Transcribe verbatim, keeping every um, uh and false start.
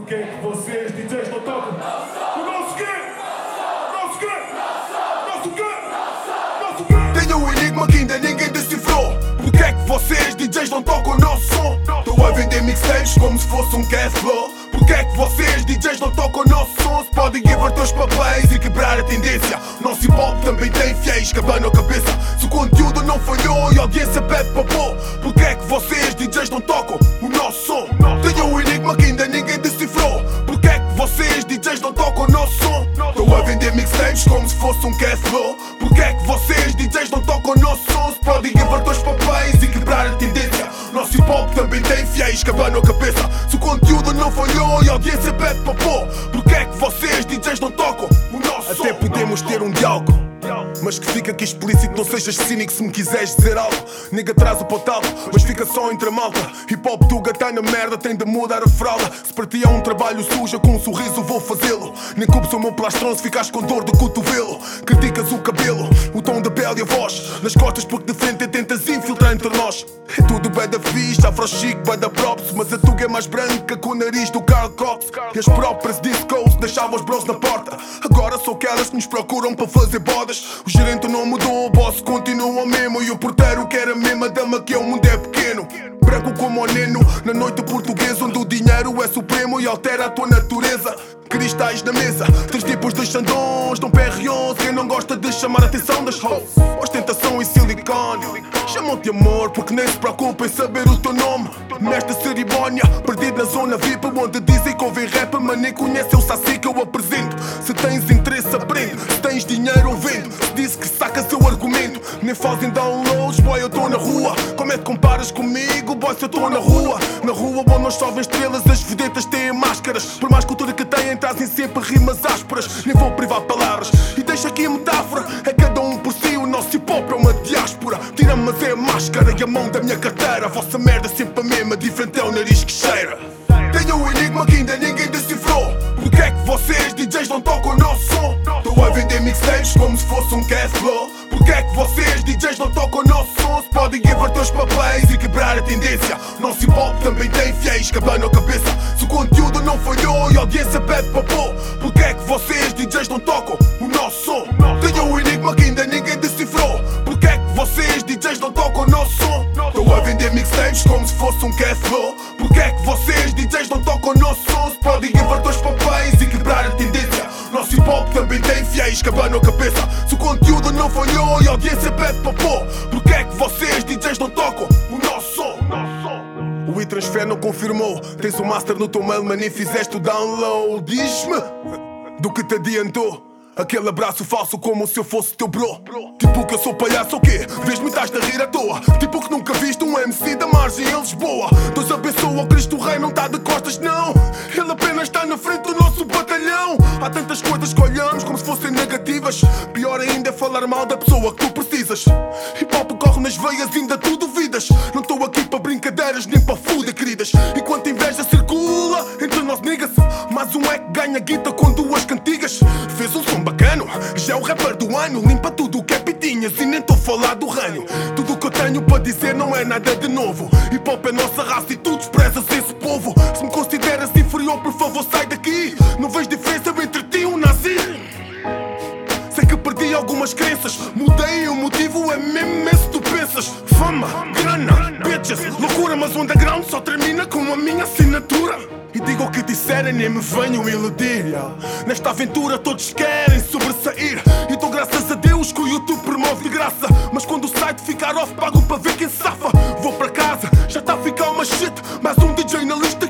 Porquê é que vocês, D Js, não tocam? O nosso quê? Nosso quê? Nosso quê? Nosso quê? Tenho um enigma que ainda ninguém decifrou. Porquê é que vocês, D Js, não tocam o nosso som? Estou a vender mixtapes como se fosse um cash flow. Porquê é que vocês, D Js, não tocam o nosso som? Se podem inverter os papéis e quebrar a tendência. Nosso hip hop também tem fiéis, cabana a cabeça. Se o conteúdo não falhou e a audiência pede papô, porquê é que vocês, D Js, não tocam o nosso som? Tenho um enigma que ainda ninguém decifrou. Porquê é que vocês, D Js, não tocam o nosso som? Estou a vender mixtapes como se fosse um cash flow. Porquê é que vocês, D Js, não tocam o nosso som? Se podem inverter os papéis e quebrar a tendência. Nosso hip hop também tem fiéis, cabana a cabeça. Se o conteúdo não falhou e a audiência pede papô, porquê é que vocês, D Js, não tocam o nosso som? Até podemos ter um diálogo, mas que fica aqui explícito, não sejas cínico se me quiseres dizer algo. Nega traz o patalo, mas fica só entre a malta. Hip hop tuga tá na merda, tem de mudar a fralda. Se para ti é um trabalho sujo, com um sorriso vou fazê-lo. Nem cubes o meu plastron se ficares com dor do cotovelo. Criticas o cabelo, o tom da pele e a voz nas costas porque de frente tentas infiltrar entre nós. É tudo bem da fixe, afro chic, bem da props, mas a tuga é mais branca com o nariz do Carl Cox. E as próprias discos deixavam os bros na porta. Agora são aquelas que nos procuram para fazer bodas. O gerente não mudou, o boss continua o mesmo. E o porteiro quer a mesma dama que é o mundo é pequeno. Branco como o neno, na noite portuguesa, onde o dinheiro é supremo e altera a tua natureza. Cristais na mesa, três tipos de xandões, não P R onze. Quem não gosta de chamar a atenção das hoes, ostentação e silicone. Chamam-te amor porque nem se preocupam em saber o teu nome. Nesta cerimónia, perdido na zona V I P, onde dizem que ouvem rap, mas nem conhecem o saci que eu apresento. Se tens interesse, aprende. Se tens dinheiro, ou vendo. Se disse que saca seu argumento, nem fazem downloads, boy, eu tô na rua. Como é que comparas comigo, boy, se eu tô na rua? Na rua onde nós chovem estrelas, as vedetas têm máscaras. Por mais cultura que têm, trazem sempre rimas ásperas. Nem vou privar palavras, e deixa aqui a metáfora. É cada um por si, o nosso hip hop é uma diáspora. Tira-me mas é a máscara e a mão da minha carteira. A vossa merda é sempre a mesma, diferente é o nariz que cheira. Tenho um enigma que ainda ninguém decifrou. Porquê é que vocês, D Js, não tocam o nosso som? Estou a vender mixtapes como se fosse um cash flow. Porquê é que vocês, D Js, não tocam o nosso som? Se podem inverter os papéis e quebrar a tendência. Nosso hip hop também tem fiéis, cabana a cabeça. Se o conteúdo não falhou e a audiência pede papô, porquê é que vocês, D Js, não tocam o nosso som? Tenho um enigma que ainda ninguém decifrou. Porquê é que vocês, D Js, não tocam o nosso som? Estou a vender mixtapes como se fosse um cash flow. Porquê é que vocês, D Js, não tocam o nosso som? Se podem inverter os papéis e quebrar a tendência. Nosso hip hop também tem fiéis, cabana a cabeça. Se o conteúdo não falhou e a audiência pede papô, porquê é que vocês, D Js, não tocam o nosso som? O e-transfer não confirmou. Tens o master no teu mail, mas nem fizeste o download. Diz-me do que te adiantou aquele abraço falso como se eu fosse teu bro. Tipo que eu sou palhaço ou quê? Vês-me e estás a rir à toa. Tipo que nunca viste um M C da margem em Lisboa. Deus abençoa, o Cristo Rei não está de costas não. Ele apenas está na frente do nosso batalhão. Há tantas coisas que olhamos como se fossem negativas. Pior ainda é falar mal da pessoa que tu precisas. Hip hop corre nas veias, ainda tu duvidas. Não estou aqui para brincadeiras nem para fuder, queridas. Enquanto inveja circula entre nós niggas, mais um é que ganha guita com duas cantigas. Fez um som bacano, já é o rapper do ano. Limpa tudo o que é pitinhas e nem estou a falar do ranho. Tudo o que eu tenho para dizer não é nada de novo. Hip hop é nossa raça e tu desprezas esse povo. Se me consideras inferior, por favor sai daqui. Não vejo diferença entre ti e um nazi. Sei que perdi algumas crenças, mudei e o motivo é mesmo esse tu pensas. Fama, grana, bitches, loucura, mas o underground só termina com a minha assinatura. E digo o que disserem, nem me venham iludir, yeah. Nesta aventura todos querem sobressair. E dou graças a Deus que o YouTube promove de graça. Mas quando o site ficar off, pago para ver quem safa. Vou para casa, já está a ficar uma shit. Mais um D J na lista